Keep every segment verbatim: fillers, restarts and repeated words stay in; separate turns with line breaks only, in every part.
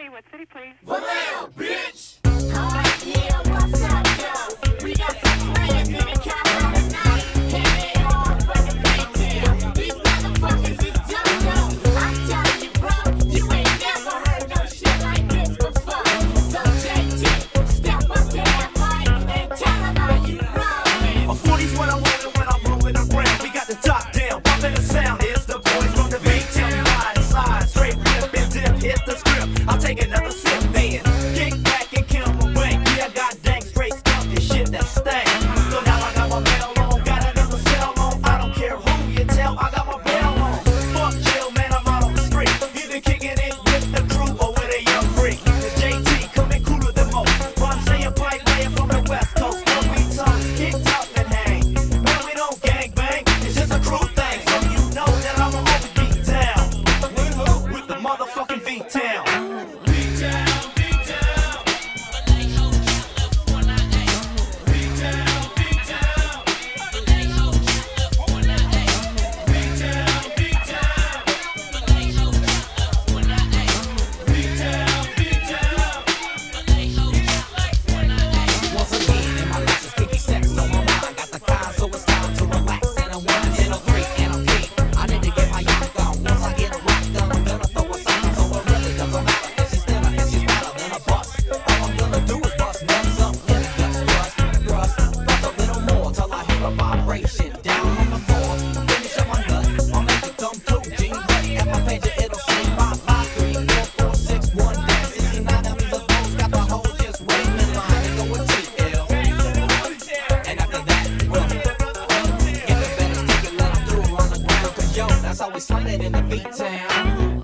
City. What city, please?
Vallejo, bitch! Alright, yeah, what's up, though? We got some players in the count on the night. Hit it all for the pigtail. These motherfuckers is dumb, though. I'm telling you, bro, you ain't never heard no shit like this before. So J T, step up to that mic and tell them how you roll.
A forty's what I'm rolling when I'm rolling around. We got the top down, bumping the sound. It's the boys from the V-Town. We ride side, straight whip and dip, hit the script. I'll take another sip, then kick back and count my bank. Yeah, I got dank, straight stuff, this shit that stank. So now I got my bell on, got another cell on. I don't care who you tell, I got my bell on. Fuck chill, man, I'm out on the street. Either kicking it with the crew or with a young freak. It's J T coming cooler than most. Run saying pipe laying from the west coast. Don't be tough, kick tough and hang. Man, we don't gang bang, it's just a crew thing. So you know that I'ma always be down. With who? With the motherfucking V-Town.
Once again, in my life is kicking sex on my mind. Got the time, so it's time to relax. And I'm one and I'm three and I'm king. I need to get my yacht on. Once I get a rock done, I'm gonna throw a song. So it really doesn't matter if she's thinner and she's better than a bust. All I'm gonna do is bust nuts up in the guts. Thrust, thrust, thrust a little more till I hear a vibration down on the floor. Finish up my nut, I'll make it come through. G-Ready at my pager, it'll say five, five, three, four, four, six, one, dash, sixty-nine. That means the phone's got the whole just waiting in line to go with T L. And after that, well, get the better take it, let 'em through on the ground. Cause yo, that's how we slang it in the V-Town.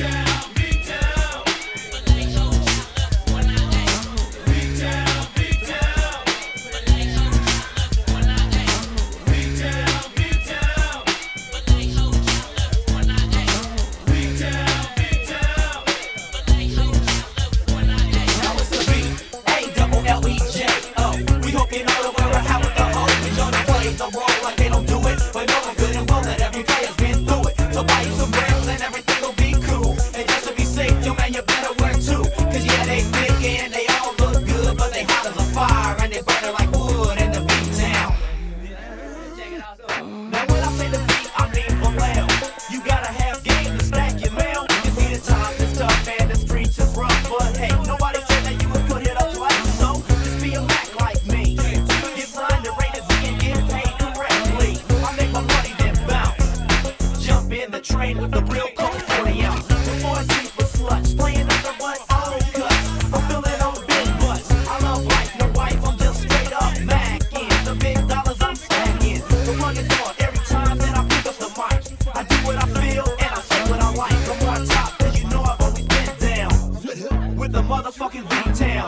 Now it's the V A double L E J O. We hope you know that we're out with the hoe. We know they play the role like they don't do it, but know I'm good and well that every player's been through it. So buy you some rounds and everything will be cool. And just to be safe, yo man, you better wear two. Cause yeah, they big and they all look good, but they hot as a fire and they burning like wood in the V-Town. Now when I say the V, I mean Vallejo. You gotta have game to stack your mail. You see the times is tough and the streets is rough, but hey, nobody said that you would put it up like so. Just be a Mac like me. Get signed to rated Z and get paid correctly. I make my money then bounce. Jump in the train with the real cold forty ounce. Before I sleep with sluts, playing under what old cuts. I'm feeling on big butts. I love life, no wife, I'm just straight up macking. The big dollars I'm stacking. The run is on every time that I pick up the mic. I do what I feel and I say what I like. I'm on top cause you know I've always been down. With the motherfucking V-Town.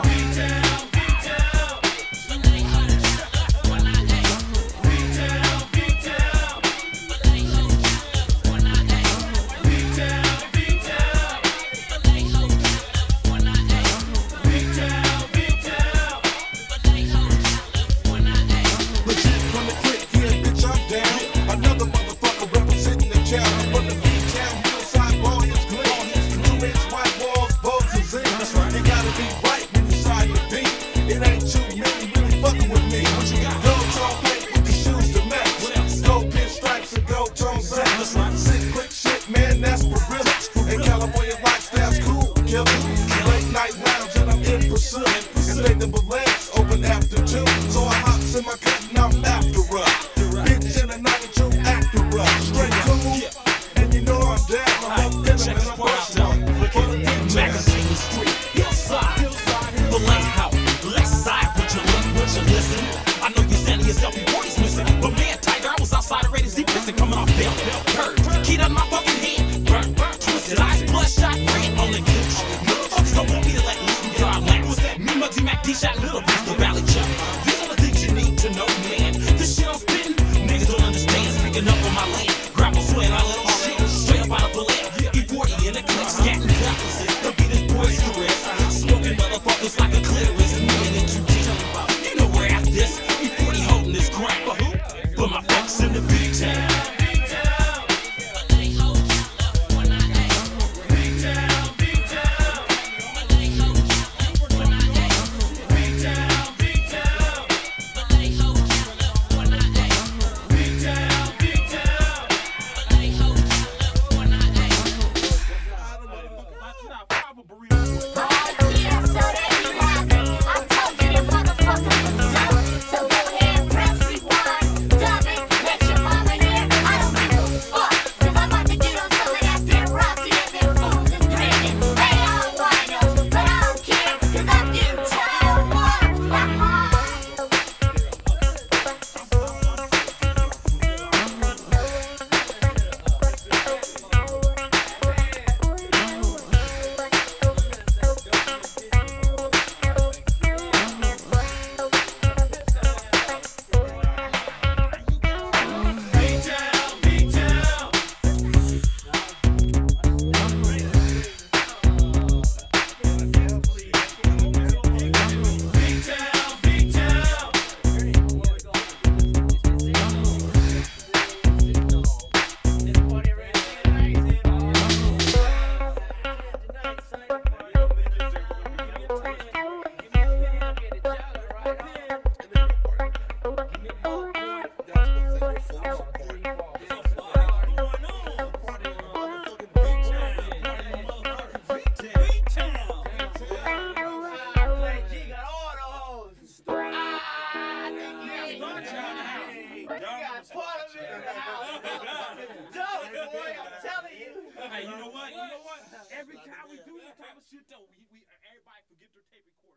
Legit from the click, yeah, bitch, I'm down. Another motherfucker representing the town. I'm from the V-Town, hillside, ball is clean. Two inch white walls, bows is in. You gotta be right when you side the beat. It ain't too many really fucking with me. Gold tone plate with the shoes to match. Gold pinstripes and gold tone sacks. Sick, quick shit, man, that's for real. And California lifestyle's cool, killer. Late night lounge and I'm in pursuit. And they the legs open after two. So I hops in my cut and I'm after her. Bitch in a ninety-two Acura. Straight cool. And you know I'm down. I'm up in them and I'm busting them. For the V-Town.
Magazine Street, hillside, Vallejo, left side. Would you look, would you listen? I know you're saying to yourself, your body's missing. But man, Tiger, I was outside the Raiders deep missing, coming off bail. Heard, keyed up my fucking head. Burn, burn, twisted eyes, bloodshot red on the couch. Motherfuckers don't want me to let loose and get our laps. Me, Muggsy Mac, D-Shot, Little Beast, the Valley Chuck. These are the things you need to know, man. This shit I'm spitting, niggas don't understand. Speaking up on my land, grab a sweat, I let 'em shit. Straight up out of Vallejo, E forty in the click, scatting cutlasses. The beat is boisterous, smoking motherfuckers like a clitoris. And me and you deep, you know we're at this. E forty holding this crap, but my fucks in the V-Town.
V-Town, V-Town.
got part of it in the house. It's dope, boy. I'm telling you.
Hey, you know what? You know what? Every time we do this type of shit, though, we, we everybody forget their tape recorder.